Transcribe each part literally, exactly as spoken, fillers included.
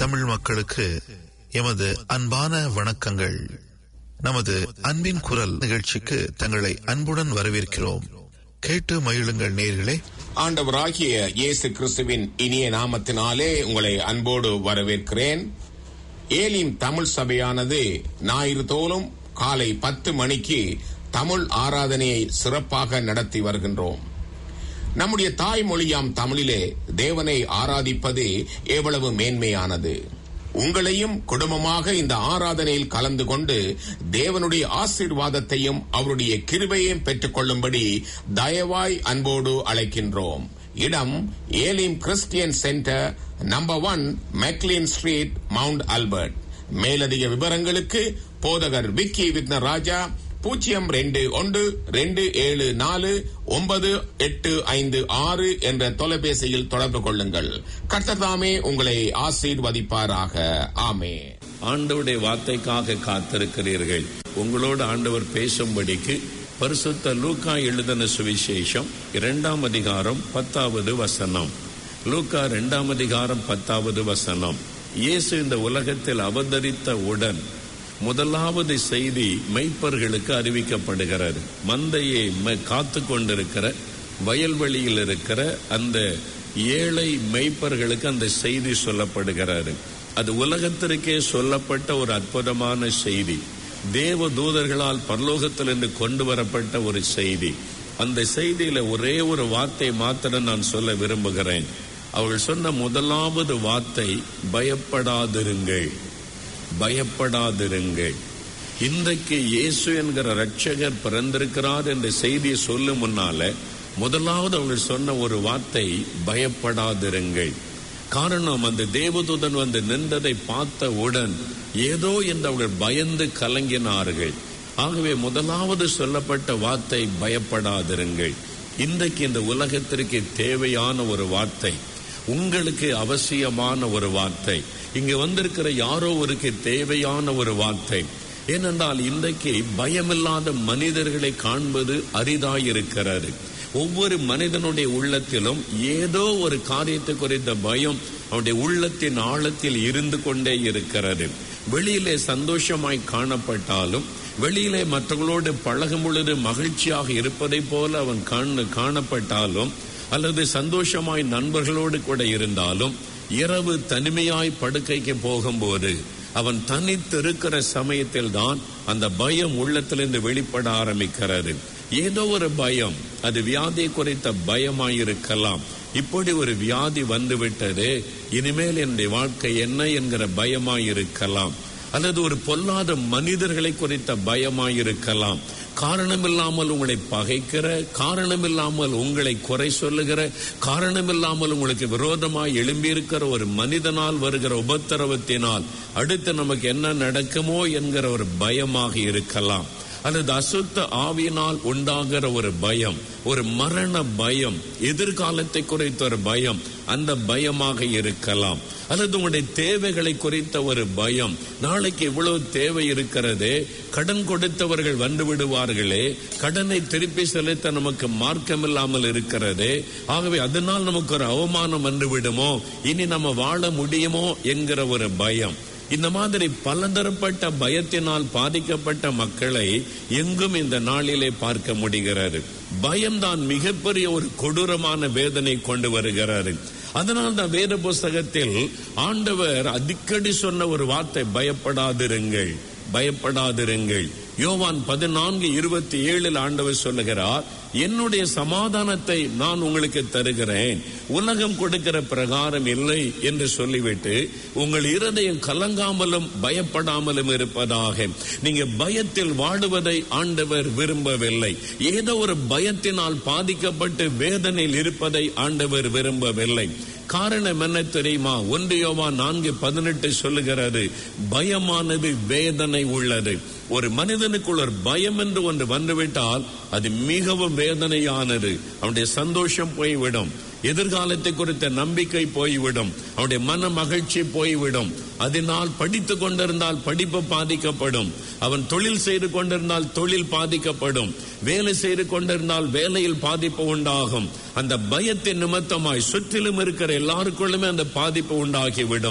தமிழ் மக்களுக்கு எமது அன்பான வணக்கங்கள். நமது அன்பின் குரல் நிகழ்ச்சிக்கு தங்களை அன்புடன் வரவேற்கிறோம். கேட்டு மகிழுங்கள் நேயர்களே. ஆண்டவராகிய இயேசு கிறிஸ்துவின் இனிய நாமத்தினாலே உங்களை அன்போடு வரவேற்கிறேன். ஏலிம் தமிழ் சபையானது ஞாயிறு தோறும் காலை பத்து மணிக்கு தமிழ் ஆராதனையை சிறப்பாக நடத்தி வருகின்றோம். நம்முடைய தாய்மொழியாம் தமிழிலே தேவனை ஆராதிப்பது எவ்வளவு மேன்மையானது. உங்களையும் குடும்பமாக இந்த ஆராதனையில் கலந்து கொண்டு தேவனுடைய ஆசீர்வாதத்தையும் அவருடைய கிருபையையும் பெற்றுக் கொள்ளும்படி தயவாய் அன்போடு அழைக்கின்றோம். இடம் Elim Christian centre, number one McLean street, mount Albert. மேலதிக விவரங்களுக்கு போதகர் விக்கி விக்னராஜா பூஜ்ஜியம் ரெண்டு ஒன்று ரெண்டு ஏழு நாலு ஒன்பது எட்டு ஐந்து ஆறு என்ற தொலைபேசியில் தொடர்பு கொள்ளுங்கள். கர்த்தர் தாமே உங்களை ஆசீர்வதிப்பாராக. ஆமென். ஆண்டவருடைய வார்த்தைக்காக காத்திருக்கிறீர்கள். உங்களோடு ஆண்டவர் பேசும்படிக்கு பரிசுத்த லூக்கா எழுதின சுவிசேஷம் இரண்டாம் அதிகாரம் பத்தாவது வசனம். லூக்கா இரண்டாம் அதிகாரம் பத்தாவது வசனம். இயேசு இந்த உலகத்தில் அவதரித்த உடன் முதலாவது செய்தி மெய்ப்பர்களுக்கு அறிவிக்கப்படுகிறது. மந்தையை காத்து கொண்டிருக்கிற வயல்வெளியில் இருக்கிற அந்த ஏழை மெய்ப்பர்களுக்கு அந்த செய்தி சொல்லப்படுகிறது. அது உலகத்திற்கே சொல்லப்பட்ட ஒரு அற்புதமான செய்தி. தேவ தூதர்களால் பரலோகத்திலிருந்து கொண்டு வரப்பட்ட ஒரு செய்தி. அந்த செய்தியில ஒரே ஒரு வார்த்தை மாத்திரம் நான் சொல்ல விரும்புகிறேன். அவர்கள் சொன்ன முதலாவது வார்த்தை பயப்படாதிருங்கள், பயப்படாதிருங்கள். இன்றைக்கு இயேசு என்கிற ரட்சகர் பிறந்திருக்கிறார் என்ற செய்தியை சொல்லும் முன்னால முதலாவது அவர்கள் சொன்ன ஒரு வார்த்தை பயப்படாதிருங்கள். காரணம், அந்த தேவதூதன் வந்து நின்றதை பார்த்தவுடன் ஏதோ என்று அவர்கள் பயந்து கலங்கினார்கள். ஆகவே முதலாவது சொல்லப்பட்ட வார்த்தை பயப்படாதிருங்கள். இன்றைக்கு இந்த உலகத்திற்கு தேவையான ஒரு வார்த்தை, உங்களுக்கு அவசியமான ஒரு வார்த்தை, இங்கு வந்திருக்கிற யாரோ ஒருக்கு தேவையான ஒரு வார்த்தை. ஏனென்றால் இன்றைக்கு பயமில்லாத மனிதர்களை காண்பது அரிதாயிருக்கிறது. ஒவ்வொரு மனிதனுடைய உள்ளத்திலும் ஏதோ ஒரு காரியத்தை குறித்த பயம் அவனுடைய உள்ளத்தின் ஆழத்தில் இருந்து கொண்டே இருக்கிறது. வெளியிலே சந்தோஷமாய் காணப்பட்டாலும், வெளியிலே மற்றவர்களோடு பழகும் பொழுது மகிழ்ச்சியாக இருப்பதை போல அவன் காண காணப்பட்டாலும் அல்லது சந்தோஷமாய் நண்பர்களோடு கூட இருந்தாலும், இரவு தனிமையாய் படுக்கைக்கு போகும்போது அவன் தனித்திருக்கிற சமயத்தில் தான் அந்த பயம் உள்ளத்திலிருந்து வெளிப்பட ஆரம்பிக்கிறது. ஏதோ ஒரு பயம், அது வியாதி குறித்த பயமாயிருக்கலாம். இப்படி ஒரு வியாதி வந்துவிட்டது, இனிமேல் என்னுடைய வாழ்க்கை என்ன என்கிற பயமாயிருக்கலாம். அல்லது ஒரு பொல்லாத மனிதர்களை குறித்த பயமாயிருக்கலாம். காரணமில்லாமல் உங்களை பகைக்கிற, காரணமில்லாமல் உங்களை குறை சொல்லுகிற, காரணமில்லாமல் உங்களுக்கு விரோதமாய் எழும்பியிருக்கிற ஒரு மனிதனால் வருகிற உபத்திரவத்தினால் அடுத்து நமக்கு என்ன நடக்குமோ என்கிற ஒரு பயமாக இருக்கலாம். அல்லது அசுத்த ஆவியினால் உண்டாகிற ஒரு பயம், ஒரு மரண பயம், எதிர்காலத்தை குறித்த ஒரு பயம், அந்த பயமாக இருக்கலாம். அல்லது உங்களுடைய தேவைகளை குறித்த ஒரு பயம், நாளைக்கு இவ்வளவு தேவை இருக்கிறது, கடன் கொடுத்தவர்கள் வந்து விடுவார்களே, கடனை திருப்பி செலுத்த நமக்கு மார்க்கமில்லாமல் இருக்கிறது, ஆகவே அதனால் நமக்கு ஒரு அவமானம் வந்து விடுமோ, இனி நம்ம வாழ முடியுமோ என்கிற ஒரு பயம். இந்த மாதிரி பலதரப்பட்ட பயத்தினால் பாதிக்கப்பட்ட மக்களை எங்கும் இந்த நாளிலே பார்க்க முடிகிறது. பயம்தான் மிகப்பெரிய ஒரு கொடூரமான வேதனை கொண்டு வருகிறாரு. அதனால் தான் வேத புஸ்தகத்தில் ஆண்டவர் அடிக்கடி சொன்ன ஒரு வார்த்தை பயப்படாதிருங்கள், பயப்படாதிருங்கள். யோவான் பதினான்கு இருபத்தி ஏழில் ஆண்டவர் சொல்லுகிறார், என்னுடைய சமாதானத்தை நான் உங்களுக்கு தருகிறேன், உலகம் கொடுக்கிற பிரகாரம் இல்லை என்று சொல்லிவிட்டு உங்கள் இருதயம் கலங்காமலும் பயப்படாமலும் இருப்பதாக. நீங்க பயத்தில் வாடுவதை ஆண்டவர் விரும்பவில்லை. ஏதோ ஒரு பயத்தினால் பாதிக்கப்பட்டு வேதனையில் இருப்பதை ஆண்டவர் விரும்பவில்லை. காரணம் என்ன தெரியுமா? ஒன்று யோவான் நான்கு பதினெட்டு சொல்லுகிறது, பயமானது வேதனை உள்ளது. ஒரு மனிதனுக்குள் ஒரு பயம் என்று ஒன்று வந்துவிட்டால் அது மிகவும் வேதனையானது. அவனுடைய சந்தோஷம் போய்விடும், எதிர்காலத்தை குறித்த நம்பிக்கை போய்விடும், அவனுடைய மன மகிழ்ச்சி போய்விடும். அதனால் படித்துக் கொண்டிருந்தால் படிப்பு பாதிக்கப்படும், அவன் தொழில் செய்து கொண்டிருந்தால் தொழில் பாதிக்கப்படும், வேலை செய்து கொண்டிருந்தால் வேலையில் பாதிப்பு உண்டாகும். அந்த பயத்தின் நிமித்தமாய் சுற்றிலும் இருக்கிற எல்லாருக்குள்ளுமே அந்த பாதிப்பு உண்டாகிவிடும்.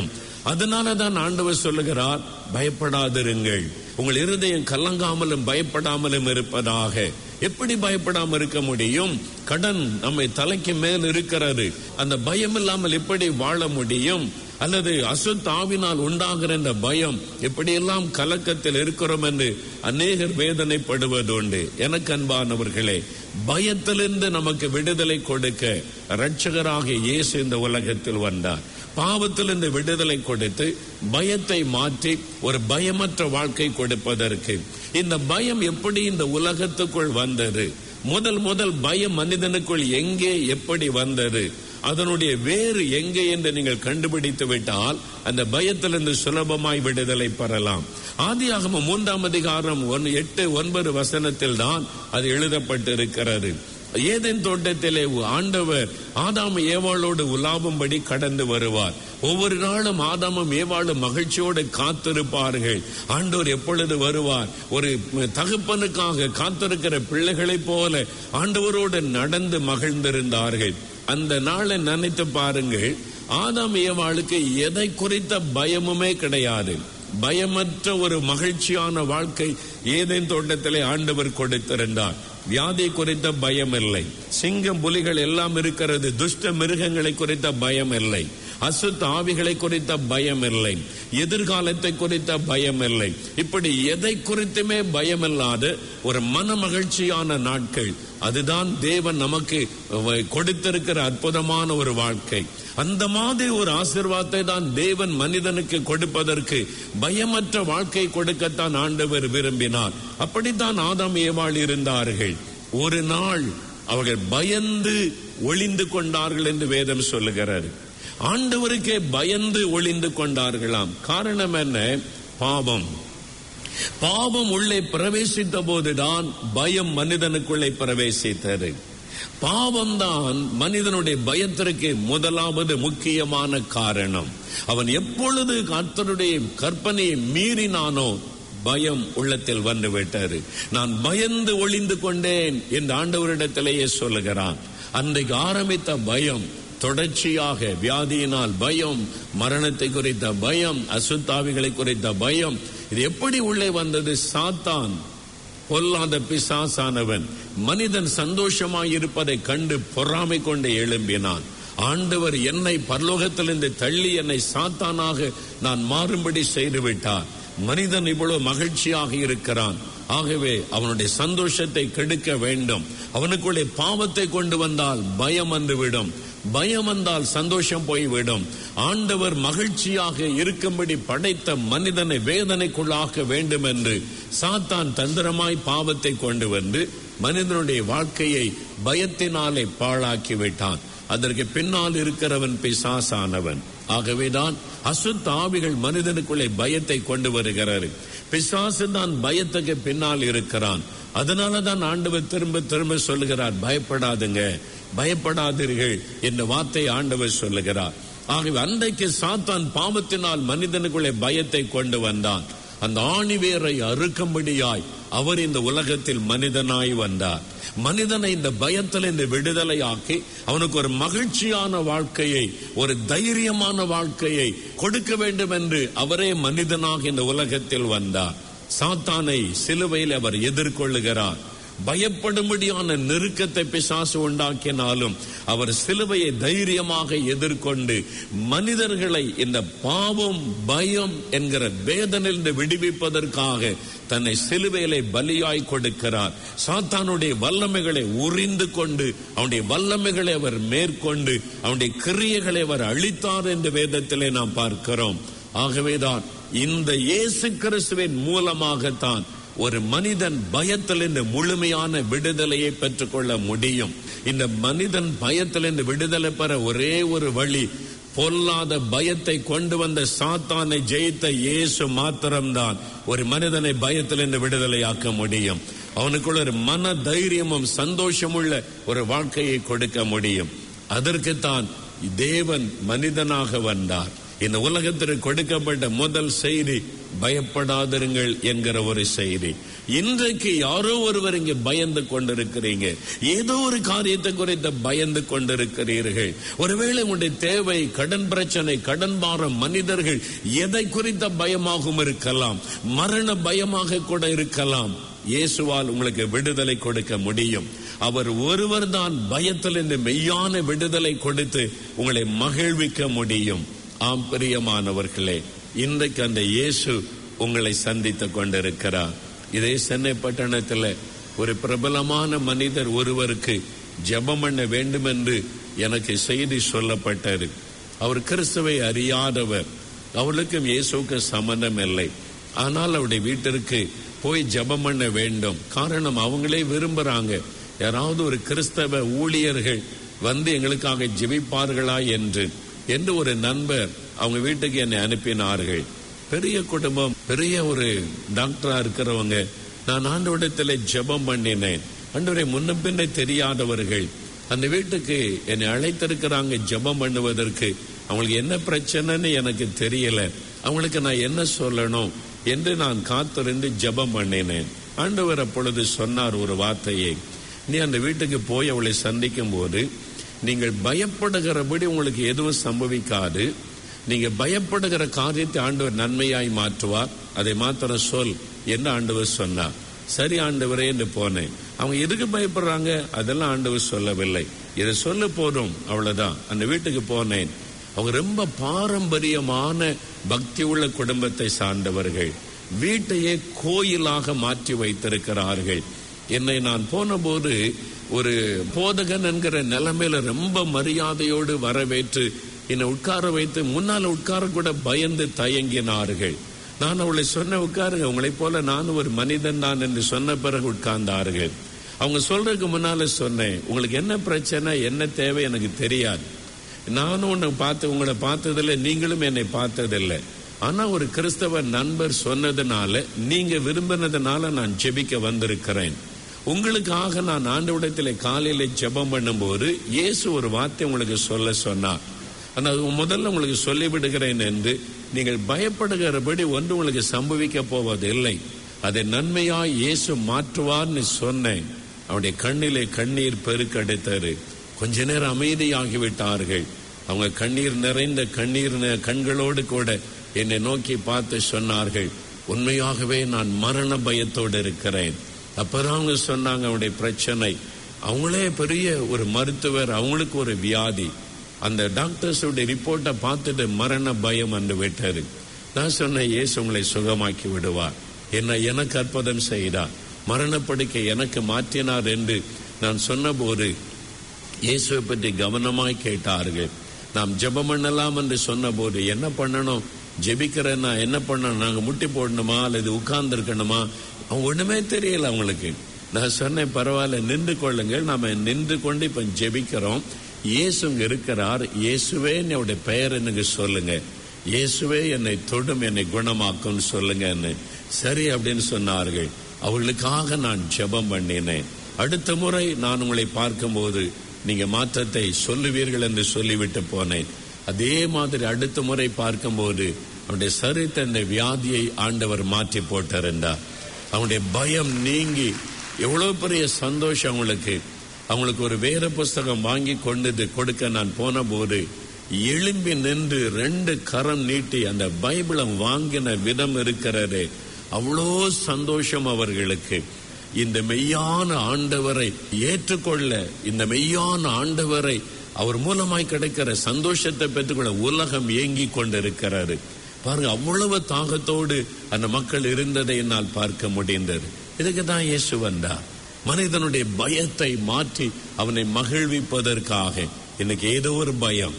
அதனாலதான் ஆண்டவர் சொல்லுகிறார், பயப்படாதிருங்கள், உங்கள் இருதயம் கலங்காமலும் பயப்படாமலும் இருப்பதாக. எப்படி பயப்படாமல் இருக்க முடியும்? கடன் நம்மை தலைக்கு மேல் இருக்கிறது. அந்த பயம் இல்லாமல் எப்படி வாழ முடியும்? அல்லது அசுத்த ஆவினால் உண்டாகிற இந்த பயம், எப்படியெல்லாம் கலக்கத்தில் இருக்கிறோம் என்று அநேகர் வேதனைப்படுவதுண்டு. எனக்கு அன்பானவர்களே, பயத்திலிருந்து நமக்கு விடுதலை கொடுக்க இரட்சகராக இயேசு இந்த உலகத்தில் வந்தார். பாவத்திலிருந்து விடுதலை கொடுத்து பயத்தை மாற்றி ஒரு பயமற்ற வாழ்க்கை கொடுப்பதற்கு. இந்த பயம் எப்படி இந்த உலகத்துக்குள் வந்தது? முதல் முதல் பயம் மனிதனுக்குள் எங்கே எப்படி வந்தது? அதனுடைய வேறு எங்கே என்று நீங்கள் கண்டுபிடித்து விட்டால் அந்த பயத்திலிருந்து சுலபமாய் விடுதலை பெறலாம். ஆதியாகமம் மூன்றாம் அதிகாரம் எட்டு ஒன்பது வசனத்தில் தான் அது எழுதப்பட்டிருக்கிறது. ஏதேன் தோட்டத்திலே ஆண்டவர் ஆதாம் ஏவாளோடு உலாவும்படி கடந்து வருவார். ஒவ்வொரு நாளும் ஆதாமும் ஏவாளும் மகிழ்ச்சியோடு காத்திருப்பார்கள். ஆண்டவர் எப்பொழுது வருவார்? ஒரு தகப்பனுக்காக காத்திருக்கிற பிள்ளைகளைப் போல ஆண்டவரோடு நடந்து மகிழ்ந்திருந்தார்கள். அந்த நாளை நினைத்து பாருங்கள். ஆதாம் ஏவாளுக்கு எதை குறித்த பயமுமே கிடையாது. பயமற்ற ஒரு மகிழ்ச்சியான வாழ்க்கை ஏதேன் தோட்டத்திலே ஆண்டவர் கொடுத்திருந்தார். வியாதி குறித்த பயம் இல்லை. சிங்கம் புலிகள் எல்லாம் இருக்கிறது. துஷ்ட மிருகங்களை குறித்த பயம் இல்லை. அசுத்த ஆவிகளை குறித்த பயம் இல்லை. எதிர்காலத்தை குறித்த பயம் இல்லை. இப்படி எதை குறித்துமே பயமில்லாத ஒரு மன மகிழ்ச்சியான நாட்கள். அதுதான் தேவன் நமக்கு கொடுத்திருக்கிற அற்புதமான ஒரு வாழ்க்கை. அந்த மாதிரி ஒரு ஆசீர்வாதத்தை தான் தேவன் மனிதனுக்கு கொடுப்பதற்கு பயமற்ற வாழ்க்கை கொடுக்கத்தான் ஆண்டவர் விரும்பினார். அப்படித்தான் ஆதாம் ஏவாள் இருந்தார்கள். ஒரு நாள் அவர்கள் பயந்து ஒளிந்து கொண்டார்கள் என்று வேதம் சொல்லுகிறார். ஆண்டவருக்கே பயந்து ஒளிந்து கொண்டார்களாம். காரணம் என்ன? பாவம். பாவம் உள்ளே பிரவேசித்த போதுதான் பயம் மனிதனுக்குள்ளே பிரவேசித்தது. பாவம்தான் மனிதனுடைய பயத்திற்கு முதலாவது முக்கியமான காரணம். அவன் எப்பொழுது கர்த்தருடைய கற்பனையை மீறினானோ பயம் உள்ளத்தில் வந்து விட்டாரு. நான் பயந்து ஒளிந்து கொண்டேன் என்று ஆண்டவரிடத்திலேயே சொல்லுகிறான். அன்றைக்கு ஆரம்பித்த பயம் தொடர்ச்சியாக வியாதியினால் பயம், மரணத்தை குறித்த பயம், அசுத்தாவிகளை குறித்த பயம். இது எப்படி உள்ளே வந்தது? சாத்தான், பொல்லாத பிசாசானவன் மனிதன் சந்தோஷமாய் இருப்பதை கண்டு பொறாமை கொண்டு எழும்பினான். ஆண்டவர் என்னை பரலோகத்திலிருந்து தள்ளி என்னை சாத்தானாக நான் மாறும்படி செய்துவிட்டார். மனிதன் இவ்வளவு மகிழ்ச்சியாக இருக்கிறான். ஆகவே அவனுடைய சந்தோஷத்தை கெடுக்க வேண்டும். அவனுக்குள்ளே பாவத்தை கொண்டு வந்தால் பயம் வந்துவிடும். பயம் வந்தால் சந்தோஷம் போய்விடும். ஆண்டவர் மகிழ்ச்சியாக இருக்கும்படி படைத்த மனிதனை வேதனைக்குள்ளாக்க வேண்டும் என்று சாத்தான் தந்திரமாய் பாவத்தை கொண்டு வந்து மனிதனுடைய வாழ்க்கையை பயத்தினாலே பாழாக்கி விட்டான். அதற்கு பின்னால் இருக்கிறவன் பிசாசானவன். ஆகவேதான் அசுத்த ஆவிகள் மனிதனுக்குள்ளே பயத்தை கொண்டு வருகிறார். பிசாசு தான் பயத்துக்கு பின்னால் இருக்கிறான். அதனாலதான் ஆண்டவர் திரும்ப திரும்ப சொல்லுகிறார், பயப்படாதுங்க, பயப்படாதீர்கள் என்ற வார்த்தை ஆண்டவர் சொல்லுகிறார். ஆகவே அன்றைக்கு சாத்தான் பாவத்தினால் மனிதனுக்குள்ளே பயத்தை கொண்டு வந்தான். அந்த ஆணிவேரை அறுக்கும்படியாய் அவர் இந்த உலகத்தில் மனிதனாய் வந்தார். மனிதனை இந்த பயத்தில் இந்த விடுதலை ஆக்கி அவனுக்கு ஒரு மகிழ்ச்சியான வாழ்க்கையை, ஒரு தைரியமான வாழ்க்கையை கொடுக்க வேண்டும் என்று அவரே மனிதனாக இந்த உலகத்தில் வந்தார். சாத்தானை சிலுவையில் அவர் எதிர்கொள்ளுகிறார். பயப்படும்படியான நெருக்கத்தை பிசாசு உண்டாக்கினாலும் அவர் சிலுவையை தைரியமாக எதிர்கொண்டு மனிதர்களை இந்த பாவம், பயம் என்கிற வேதனையிலிருந்து விடுவிப்பதற்காக தன்னை சிலுவையிலே பலியாய் கொடுக்கிறார். சாத்தானுடைய வல்லமைகளை உரிந்து கொண்டு அவனுடைய வல்லமைகளை அவர் மேற்கொண்டு அவனுடைய கிரியைகளை அவர் அழித்தார் என்று வேதத்திலே நாம் பார்க்கிறோம். ஆகவேதான் இந்த இயேசு கிறிஸ்துவின் மூலமாகத்தான் ஒரு மனிதன் பயத்திலிருந்து முழுமையான விடுதலையை பெற்றுக்கொள்ள முடியும். இந்த மனிதன் பயத்திலிருந்து விடுதலை பெற ஒரே ஒரு வழி, பொல்லாத பயத்தை கொண்டு வந்த சாத்தானை ஜெயித்த இயேசு மாத்திரம்தான் ஒரு மனிதனை பயத்திலிருந்து விடுதலையாக்க முடியும். அவனுக்குள்ள ஒரு மன தைரியமும் சந்தோஷமுள்ள ஒரு வாழ்க்கையை கொடுக்க முடியும். அதற்குத்தான் தேவன் மனிதனாக வந்தார். இந்த உலகத்திற்கு கொடுக்கப்பட்ட முதல் செய்தி, பயப்படாதிருங்கள் என்கிற ஒரு செய்தி. இன்றைக்கு யாரோ ஒருவர் இங்கே பயந்து கொண்டிருக்கிறீங்க, ஏதோ ஒரு காரியத்தை குறித்து பயந்து கொண்டிருக்கிறீர்கள். ஒருவேளை உங்களுடைய தேவை, கடன் பிரச்சனை, கடன் பாரம், மனிதர்கள், எதை குறித்த பயமாகவும் இருக்கலாம், மரண பயமாக கூட இருக்கலாம். இயேசுவால் உங்களுக்கு விடுதலை கொடுக்க முடியும். அவர் ஒருவர் தான் பயத்திலிருந்து மெய்யான விடுதலை கொடுத்து உங்களை மகிழ்விக்க முடியும். ஆம் பிரியமானவர்களே, இன்றைக்கு அந்த இயேசு உங்களை சந்தித்துக் கொண்டிருக்கிறார். இதே சென்னை பட்டணத்தில் ஒரு பிரபலமான மனிதர் ஒருவருக்கு ஜெபம் பண்ண வேண்டும் என்று எனக்கு செய்தி சொல்லப்பட்டது. அவர் கிறிஸ்துவை அறியாதவர், அவர்களுக்கும் இயேசுக்கும் சம்பந்தம் இல்லை. ஆனால் அவருடைய வீட்டிற்கு போய் ஜெபம் பண்ண வேண்டும். காரணம், அவங்களே விரும்புறாங்க, யாராவது ஒரு கிறிஸ்தவ ஊழியர்கள் வந்து எங்களுக்காக ஜெபிப்பார்களா என்று என்று ஒரு நண்பர் அவங்க வீட்டுக்கு என்னை அனுப்பினார்கள். பெரிய குடும்பம், பெரிய ஒரு டாக்டரா இருக்கிறவங்க. நான் ஆண்டவரிடத்தில் ஜெபம் பண்ணினேன். ஆண்டவரை முன்ன பின்ன தெரியாதவர்கள் அந்த வீட்டுக்கு என்னை அழைத்திருக்கிறாங்க ஜெபம் பண்ணுவதற்கு. அவங்களுக்கு என்ன பிரச்சனைன்னு எனக்கு தெரியல, அவங்களுக்கு நான் என்ன சொல்லணும் என்று நான் காத்திருந்து ஜெபம் பண்ணினேன். ஆண்டவர் அப்பொழுது சொன்னார் ஒரு வார்த்தையை, நீ அந்த வீட்டுக்கு போய் அவளை சந்திக்கும் போது நீங்கள் பயப்படுகிறபடி உங்களுக்கு எதுவும் சம்பவிக்காது. நீங்க பயப்படுகிற காரியத்தை ஆண்டவர் நன்மையாய் மாற்றுவார், அதை மாத்திரம் சொல் என்று ஆண்டவர் சொன்னார். சரி ஆண்டவரே என்று போனேன். அவங்க எதுக்கு பயப்படுறாங்க அதெல்லாம் ஆண்டவர் சொல்லவில்லை, இதை சொல்ல போதும், அவ்வளவுதான். அந்த வீட்டுக்கு போனேன். அவங்க ரொம்ப பாரம்பரியமான பக்தி உள்ள குடும்பத்தை சார்ந்தவர்கள். வீட்டையே கோயிலாக மாற்றி வைத்திருக்கிறார்கள். என்னை நான் போன போது ஒரு போதகன் என்கிற நிலைமையில ரொம்ப மரியாதையோடு வரவேற்று என்னை உட்கார வைத்து முன்னால உட்கார கூட பயந்து தயங்கினார்கள். நான் அவளை சொன்ன, உட்காருங்க, உங்களை போல நானும் ஒரு மனிதன் தான் என்று சொன்ன பிறகு உட்கார்ந்தார்கள். அவங்க சொல்றதுக்கு முன்னால சொன்னேன், உங்களுக்கு என்ன பிரச்சனை, என்ன தேவை எனக்கு தெரியாது. நானும் உன்னை பார்த்து உங்களை பார்த்ததில்லை, நீங்களும் என்னை பார்த்ததில்லை. ஆனா ஒரு கிறிஸ்தவ நண்பர் சொன்னதுனால, நீங்க விரும்பினதுனால நான் ஜெபிக்க வந்திருக்கிறேன். உங்களுக்காக நான் ஆண்டவரிடத்தில் காலையில ஜெபம் பண்ணும் போது இயேசு ஒரு வார்த்தை உங்களுக்கு சொல்ல சொன்னார். ஆனால் முதல்ல உங்களுக்கு சொல்லிவிடுகிறேன் என்று, நீங்கள் பயப்படுகிறபடி ஒன்று உங்களுக்கு சம்பவிக்க போவதில்லை, அதை நன்மையாய் இயேசு மாற்றுவார்னு சொன்னேன். அவருடைய கண்ணிலே கண்ணீர் பெருக்கெடுத்தது. கொஞ்ச நேரம் அமைதியாகிவிட்டார்கள். அவங்க கண்ணீர் நிறைந்த கண்ணீர் கண்களோடு கூட என்னை நோக்கி பார்த்து சொன்னார்கள், உண்மையாகவே நான் மரண பயத்தோடு இருக்கிறேன். அப்பதான் அவங்க சொன்னாங்க அவருடைய பிரச்சனை. அவங்களே பெரிய ஒரு மருத்துவர், அவங்களுக்கு ஒரு வியாதி. அந்த டாக்டர்ஸோட ரிப்போர்ட்டை பார்த்துட்டு மரண பயம் வந்து விட்டது. நான் சொன்னேன், இயேசு உங்களை சுகமாக்கி விடுவார், என்ன எனக்கு அற்புதம் செய்தார், மரணப்படுக்கை எனக்கு மாற்றினார் என்று நான் சொன்ன போது இயேசுவை பற்றி கவனமாய் கேட்டார்கள். நாம் ஜெபம் பண்ணலாம் என்று சொன்ன போது, என்ன பண்ணணும், ஜெபிக்கிறேன்னா என்ன பண்ணணும், நாங்க முட்டி போடணுமா அல்லது உட்கார்ந்து இருக்கணுமா, அவங்க ஒண்ணுமே தெரியல அவங்களுக்கு. நான் சொன்னேன், பரவாயில்ல, நின்று கொள்ளுங்கள், நாம நின்று கொண்டு இப்ப ஜெபிக்கிறோம், இயேசுங்க இருக்கிறார், இயேசுவே என்னுடைய பெயர் எனக்கு சொல்லுங்க, இயேசுவே என்னை தொடும், என்னை குணமாக்கும் சொல்லுங்க. சரி அப்படின்னு சொன்னார்கள். அவர்களுக்காக நான் ஜெபம் பண்ணினேன். அடுத்த முறை நான் உங்களை பார்க்கும் போது நீங்க மாற்றத்தை சொல்லுவீர்கள் என்று சொல்லிவிட்டு போனேன். அதே மாதிரி அடுத்த முறை பார்க்கும் போது அவனுடைய சரித்த அந்த வியாதியை ஆண்டவர் மாற்றி போட்டிருந்தார். அவனுடைய பயம் நீங்கி எவ்வளவு பெரிய சந்தோஷம் அவங்களுக்கு. அவங்களுக்கு ஒரு வேற புஸ்தகம் வாங்கி கொண்டு கொடுக்க நான் போன போது எழும்பி நின்று ரெண்டு கரம் நீட்டி அந்த பைபிளை வாங்கின விதம் இருக்கிறது. அவ்வளோ சந்தோஷம் அவர்களுக்கு. இந்த மெய்யான ஆண்டவரை ஏற்றுக்கொள்ள, இந்த மெய்யான ஆண்டவரை அவர் மூலமாய் கிடைக்கிற சந்தோஷத்தை பெற்றுக்கொள்ள உலகம் ஏங்கி கொண்டிருக்கிறாரு. பாருங்க, அவ்வளவு தாகத்தோடு அந்த மக்கள் இருந்ததை என்னால் பார்க்க முடிந்தது. இதுக்கு தான் இயேசு வந்தார், மனிதனுடைய பயத்தை மாற்றி அவனை மகிழ்விப்பதற்காக. இன்னைக்கு ஏதோ ஒரு பயம்,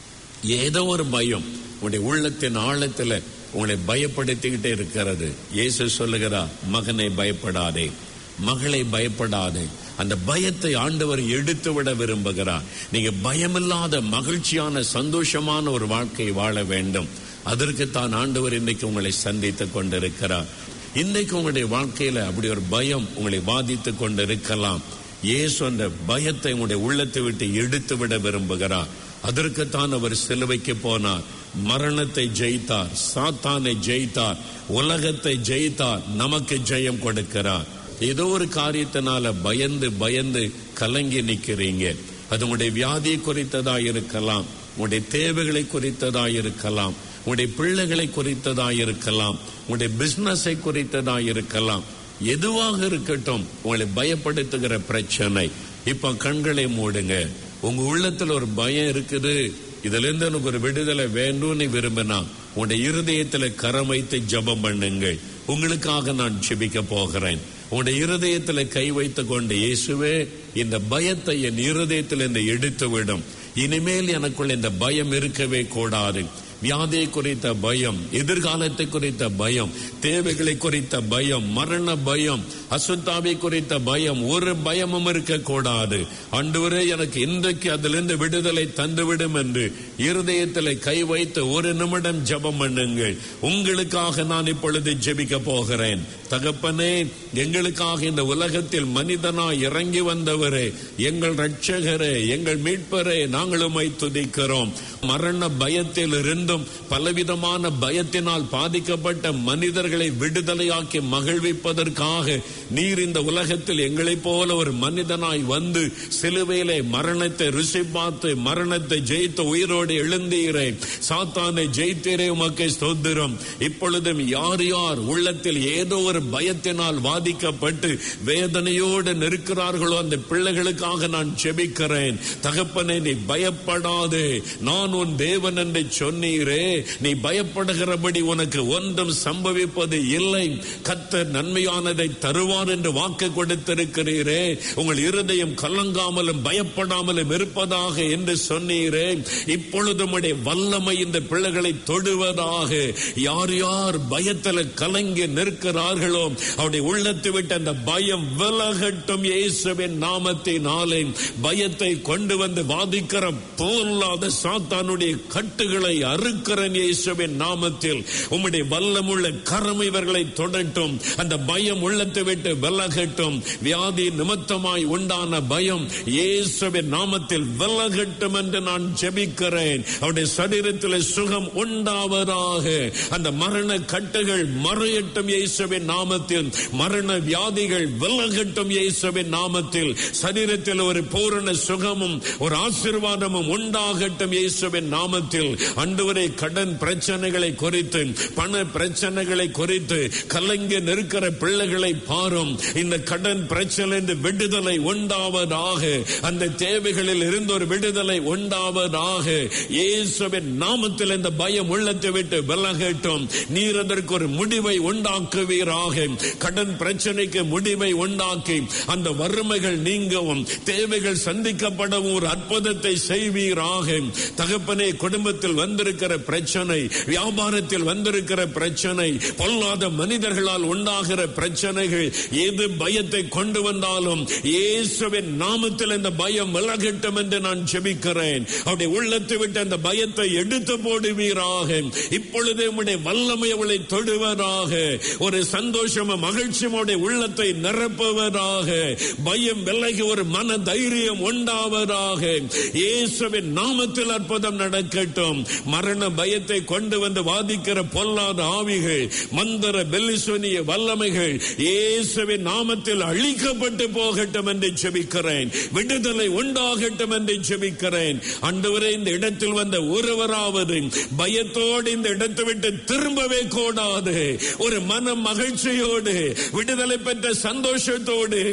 ஏதோ ஒரு பயம் உங்களுடைய உள்ளத்தின் ஆழத்துல உங்களை பயப்படுத்திக்கிட்டே இருக்கிறது. இயேசு சொல்லுகிறார், மகனை பயப்படாதே, மகளை பயப்படாதே. அந்த பயத்தை ஆண்டவர் எடுத்து விட விரும்புகிறார். நீங்க பயமில்லாத மகிழ்ச்சியான சந்தோஷமான ஒரு வாழ்க்கை வாழ வேண்டும். அதற்கு தான் ஆண்டவர் இன்னைக்கு உங்களை சந்தித்துக் கொண்டிருக்கிறார். இன்னைக்கு உங்களுடைய வாழ்க்கையில அப்படி ஒரு பயம் உங்களை பாதித்துக் கொண்டிருக்கலாம். இயேசு அந்த பயத்தை உங்களுடைய உள்ளத்தை விட்டு எடுத்து விட விரும்புகிறார். அதற்குத்தான் அவர் சிலுவைக்கு போனார். மரணத்தை ஜெயித்தார், சாத்தானை ஜெயித்தார், உலகத்தை ஜெயித்தார், நமக்கு ஜெயம் கொடுக்கிறார். ஏதோ ஒரு காரியத்தினால பயந்து பயந்து கலங்கி நிக்கிறீங்க. அது உங்களுடைய வியாதியை குறித்ததா இருக்கலாம், உங்களுடைய தேவைகளை குறித்ததா இருக்கலாம், உங்களுடைய பிள்ளைகளை குறித்ததா இருக்கலாம், உங்களுடைய பிசினஸை குறித்ததா இருக்கலாம். எதுவாக இருக்கட்டும், உங்களை பயப்படுத்துகிற பிரச்சனை. இப்ப கண்களை மூடுங்க. உங்க உள்ளத்துல ஒரு பயம் இருக்குது, இதுல இருந்து எனக்கு ஒரு விடுதலை வேண்டும்னு விரும்பினா உங்களுடைய இருதயத்துல கரம் வைத்து ஜெபம் பண்ணுங்கள். உங்களுக்காக நான் ஜெபிக்க போகிறேன். உங்களுடைய இருதயத்துல கை வைத்து கொண்டு, இயேசுவே, இந்த பயத்தை என் இருதயத்திலிருந்து எடுத்து விடும். இனிமேல் எனக்குள்ள இந்த பயம் இருக்கவே கூடாது. வியாதியை குறித்த பயம், எதிர்காலத்தை குறித்த பயம், தேவைகளை குறித்த பயம், மரண பயம், அசுத்தாவை குறித்த பயம், ஒரு பயமும் இருக்க கூடாது. ஆண்டவரே, எனக்கு இன்றைக்கு அதிலிருந்து விடுதலை தந்துவிடும் என்று இருதயத்தில் கை வைத்து ஒரு நிமிடம் ஜெபம் பண்ணுங்கள். உங்களுக்காக நான் இப்பொழுது ஜெபிக்க போகிறேன். தகப்பனே, எங்களுக்காக இந்த உலகத்தில் மனிதனாய் இறங்கி வந்தவரே, எங்கள் இரட்சகரே, எங்கள் மீட்பரே, நாங்கள் உம்மை துதிக்கிறோம். மரண பயத்தில் இருந்தும் பலவிதமான பயத்தினால் பாதிக்கப்பட்ட மனிதர்களை விடுதலையாக்கி மகிழ்விப்பதற்காக நீர் இந்த உலகத்தில் எங்களைப் போல ஒரு மனிதனாய் வந்து சிலுவையிலே மரணத்தை ருசி பார்த்து மரணத்தை ஜெயித்த உயிரோடு எழுந்தீரே, சாத்தானை ஜெயித்தீரே, உமக்கு ஸ்தோத்திரம். இப்பொழுதும் யார் யார் உள்ளத்தில் ஏதோ ஒரு பயத்தினால் வாதிக்கப்பட்டு வேதனையோடு நிற்கிறார்களோ அந்த பிள்ளைகளுக்காக நான் ஜெபிக்கிறேன். தகப்பனே, நீ பயப்படாதே, நான் உன் தேவன் என்று சொன்னீரே, நீ பயப்படுகிறபடி உனக்கு ஒன்றும் சம்பவிப்பது இல்லை. கர்த்தர் நன்மையானதை தருவார் என்று வாக்கு கொடுத்திருக்கிறீரே, உங்கள் இருதயம் கலங்காமலும் பயப்படாமலும் இருப்பதாக என்று சொன்னீரே. இப்பொழுது உம்முடைய வல்லமை இந்த பிள்ளைகளை தொடுவதாக. யார் யார் பயத்தில் கலங்கி நிற்கிறார்களோ அவருடைய உள்ளத்தை விட்டு அந்த பயம் விலகட்டும் இயேசுவின் நாமத்தினாலே. பயத்தை கொண்டு வந்து வாதிக்கிற போல்லாத சாத்தானுடைய கட்டுகளை அறுக்கிறேன் இயேசுவின் நாமத்தில். உம்முடைய வல்லமுள்ள கரம் இவர்களை தொடட்டும். அந்த பயம் உள்ளத்தை விட்டு விலகட்டும். வியாதி நிமித்தமாய் உண்டான பயம் இயேசுவின் நாமத்தில் விலகட்டும் என்று நான் ஜெபிக்கிறேன். அவருடைய சரீரத்தில் சுகம் உண்டாவதாக. அந்த மரண கட்டுகள் மறையட்டும் இயேசுவின் நாமத்தில். மரண வியாதிகள் விலகட்டும் இயேசுவின் நாமத்தில். சரீரத்தில் ஒரு பூரண சுகமும் ஒரு ஆசீர்வாதமும் உண்டாகட்டும் இயேசுவின் நாமத்தில். ஆண்டவரே, கடன் பிரச்சனைகளை குறித்து, பண பிரச்சனைகளை குறித்து கலங்கி நிற்கிற பிள்ளைகளை பாரும். இந்த கடன் பிரச்சனை விடுதலை உண்டாவதாக. அந்த தேவைகளில் இருந்து ஒரு விடுதலை உண்டாவதாக. இயேசுவின் நாமத்தில் இந்த பயம் உள்ளத்தை விட்டு விலகட்டும். நீர் அதற்கு ஒரு முடிவை உண்டாக்குவீராக. கடன் பிரச்சனைக்கு முடிவை உண்டாக்கி அந்த வறுமைகள் நீங்கவும் தேவைகள் சந்திக்கப்படவும் ஒரு அற்புதத்தை செய்வீராக. தகப்பனே, குடும்பத்தில் வந்திருக்கிற பிரச்சனை, வியாபாரத்தில் வந்திருக்கிற பிரச்சனை, பொல்லாத மனிதர்களால் உண்டாகிற பிரச்சனைகள், எது பயத்தை கொண்டு வந்தாலும் இயேசுவின் நாமத்தில் இந்த பயம் விலகட்டும் என்று நான் ஜெபிக்கிறேன். அவருடைய உள்ளத்தை விட்டு அந்த பயத்தை எடுத்து போடுவீராக. இப்பொழுதே உம்முடைய வல்லமை அவளை தொடுவதாக. ஒரு சந்தோஷமும் மகிழ்ச்சியும் அவருடைய உள்ளத்தை நிரப்புவதாக. பயம் விலகி ஒரு மன தைரியம் உண்டாவதாக. இயேசுவின் நாமத்தில் அற்புதம் நடக்கட்டும். மரண பயத்தை கொண்டு வந்து வாதிக்கிற பொல்லாத ஆவிகள், மந்திர பெல்லிசோனிய வல்லமைகள் இயேசுவின் நாமத்தில் அழிக்கப்பட்டு போகட்டும் என்று ஜெபிக்கிறேன். விடுதலை உண்டாகட்டும் என்று ஜெபிக்கிறேன். ஆண்டவரே, இந்த இடத்தில் வந்த ஒருவராவது பயத்தோடு இந்த இடத்தை விட்டு திரும்பவே கூடாது. ஒரு மன மகிழ்ச்சியோடு, விடுதலை பெற்ற சந்தோஷத்தோடு,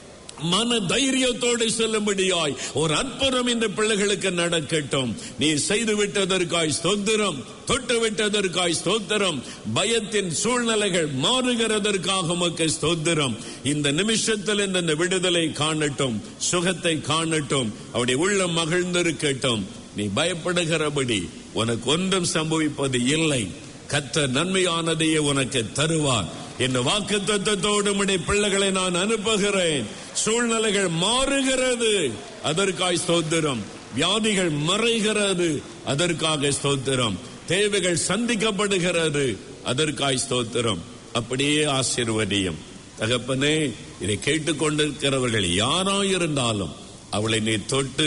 மன தைரியத்தோடு செல்லும்படியாய் ஒரு அற்புதம் இந்த பிள்ளைகளுக்கு நடக்கட்டும். நீ செய்து விட்டதற்காய் ஸ்தோத்திரம், தொட்டு விட்டதற்காய் ஸ்தோத்திரம். பயத்தின் சூழ்நிலைகள் மாறுகிறதற்காக உமக்கு ஸ்தோத்திரம். இந்த நிமிஷத்தில் இந்த விடுதலை காணட்டும், சுகத்தை காணட்டும், அவருடைய உள்ளம் மகிழ்ந்திருக்கட்டும். நீ பயப்படுகிறபடி உனக்கு ஒன்றும் சம்பவிப்பது இல்லை. கர்த்தர் நன்மையானதையே உனக்கு தருவார். இந்த வாக்குத்தத்தத்தோடு உம்முடைய பிள்ளைகளை நான் அனுப்புகிறேன். சூழ்நிலைகள் மாறுகிறது, அதற்காய் ஸ்தோத்திரம். வியாதிகள் மறைகிறது, அதற்காக ஸ்தோத்திரம். தேவைகள் சந்திக்கப்படுகிறது, அதற்காய் ஸ்தோத்திரம். அப்படியே ஆசீர்வதியும் தகப்பனே. இதை கேட்டுக்கொண்டிருக்கிறவர்கள் யாராயிருந்தாலும் அவளை நீ தொட்டு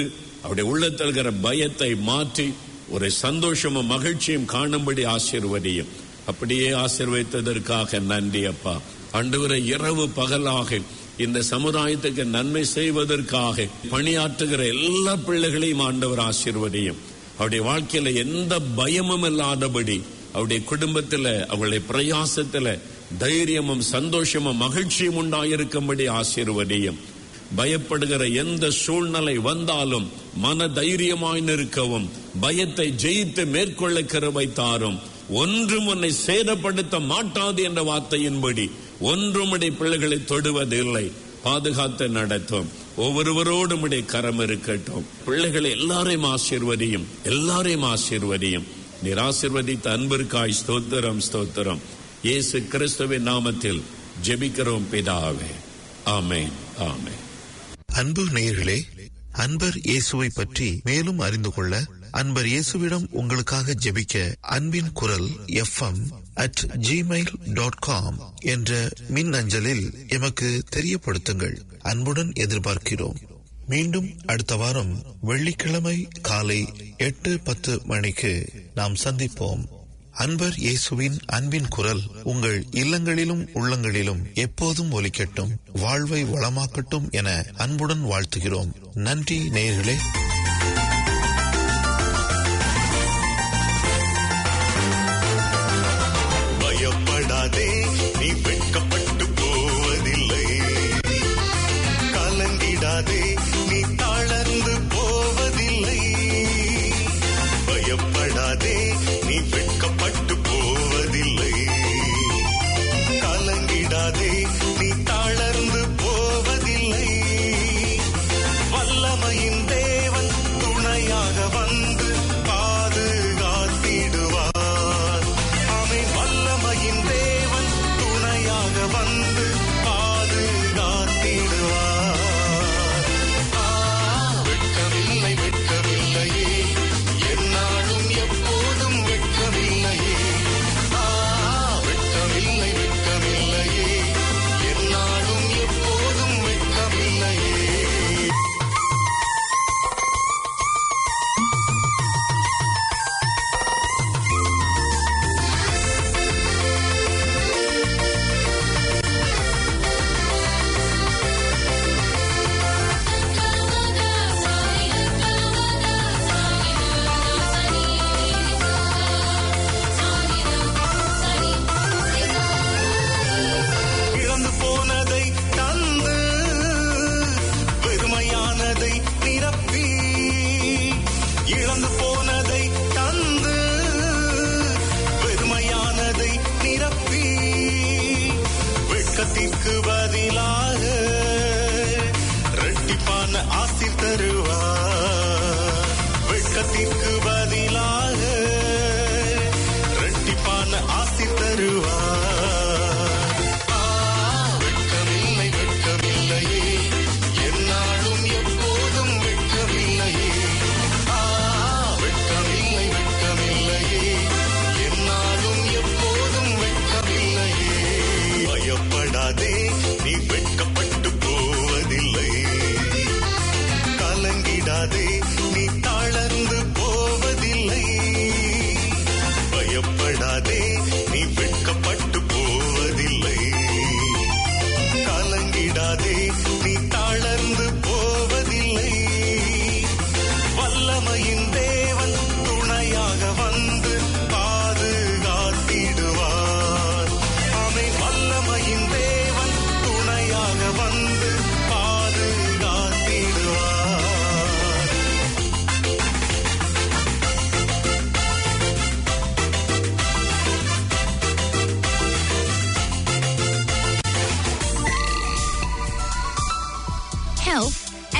அவருடைய உள்ளத்தில் இருக்கிற பயத்தை மாற்றி ஒரு சந்தோஷமும் மகிழ்ச்சியும் காணும்படி ஆசீர்வதியும். அப்படியே ஆசீர்வதித்ததற்காக நன்றி அப்பா. ஆண்டவரே, இரவு பகலாக இந்த சமுதாயத்துக்கு நன்மை செய்வதற்காக பணியாற்றுகிற எல்லா பிள்ளைகளையும் ஆண்டவர் ஆசீர்வதியும். அவருடைய வாழ்க்கையில எந்த பயமும் இல்லாதபடி அவருடைய குடும்பத்துல அவருடைய பிரயாசத்துல தைரியமும் சந்தோஷமும் மகிழ்ச்சியும் உண்டாயிருக்கும்படி ஆசீர்வதியும். பயப்படுகிற எந்த சூழ்நிலை வந்தாலும் மன தைரியமாய் நிற்கவும், பயத்தை ஜெயித்து மேற்கொள்ள கிருபை தாரும். ஒன்றும் உன்னை சேதப்படுத்த மாட்டாது என்ற வார்த்தையின்படி ஒன்றும் உடைய பிள்ளைகளை தொடுவதில்லை. பாதுகாத்து நடத்தும். ஒவ்வொருவரோடும் உடைய கரம் இருக்கட்டும். பிள்ளைகளை எல்லாரையும் ஆசீர்வதியும், எல்லாரையும் ஆசீர்வதியும். நீர் ஆசீர்வதித்த அன்பிற்காய் ஸ்தோத்திரம், ஸ்தோத்திரம். இயேசு கிறிஸ்துவின் நாமத்தில் ஜெபிக்கிறோம் பிதாவே. ஆமென், ஆமென். அன்பு நேயர்களே, அன்பர் இயேசுவை பற்றி மேலும் அறிந்து கொள்ள அன்பர் இயேசுவிடம் உங்களுக்காக ஜெபிக்க அன்பின் குரல் F M at Gmail dot com என்ற மின் அஞ்சலில் எமக்கு தெரியப்படுத்துங்கள். அன்புடன் எதிர்பார்க்கிறோம். மீண்டும் அடுத்த வாரம் வெள்ளிக்கிழமை காலை எட்டு பத்து மணிக்கு நாம் சந்திப்போம். அன்பர் இயேசுவின் அன்பின் குரல் உங்கள் இல்லங்களிலும் உள்ளங்களிலும் எப்போதும் ஒலிக்கட்டும், வாழ்வை வளமாக்கட்டும் என அன்புடன் வாழ்த்துகிறோம். நன்றி நேயர்களே. பயப்படாதே, நீ வெட்கப்பட்டு போவதில்லை. கலங்கிடாதே, நீ தளர்ந்து போவதில்லை. பயப்படாதே, நீ வெட்கப்பட்டு போவதில்லை. கலங்கிடாதே, நீ தளர்ந்து போவதில்லை. வல்லமையின் தேவன் துணையாக வந்து பாதுகாத்திடுவார். ஆமென். வல்லமையின் தேவன் துணையாக வந்து பாதுகாத்திடுவார். ஆ, வெட்கமில்லை, வெட்கமில்லையே, எந்நாளும் எப்போதும் வெட்கமில்லையே. ஆ, வெட்கமில்லை, வெட்கமில்லையே, எந்நாளும் எப்போதும் வெட்கமில்லையே. இழந்து போனதை தந்து பெருமையானதை நிரப்பி, இழந்து போனதை தந்து பெருமையானதை நிரப்பி, வெட்கத்திற்கு பதிலாக இரட்டிப்பான ஆசீர் தருவார். வெட்கத்திற்கு பதிலாக இரட்டிப்பான ஆசீர் தருவார். ஆ, வெட்கமில்லை, வெட்கமில்லையே, எந்நாளும் எப்போதும் வெட்கமில்லையே. ஆ, வெட்கமில்லை, வெட்கமில்லையே, எந்நாளும் எப்போதும் வெட்கமில்லையே. பயப்படாதே, நீ வெட்கப்பட்டு போவதில்லை. கலங்கிடாதே, நீ தளர்ந்து போவதில்லை. பயப்படாதே, நீ வெட்கப்பட்டு போவதில்லை. கலங்கிடாதே, நீ தளர்ந்து போவதில்லை. வல்லமையின் தேவன் துணையாக வந்து பாதுகாத்திடுவார். ஆமென். வல்லமையின் தேவன் துணையாக வந்து பாதுகாத்திடுவார். Health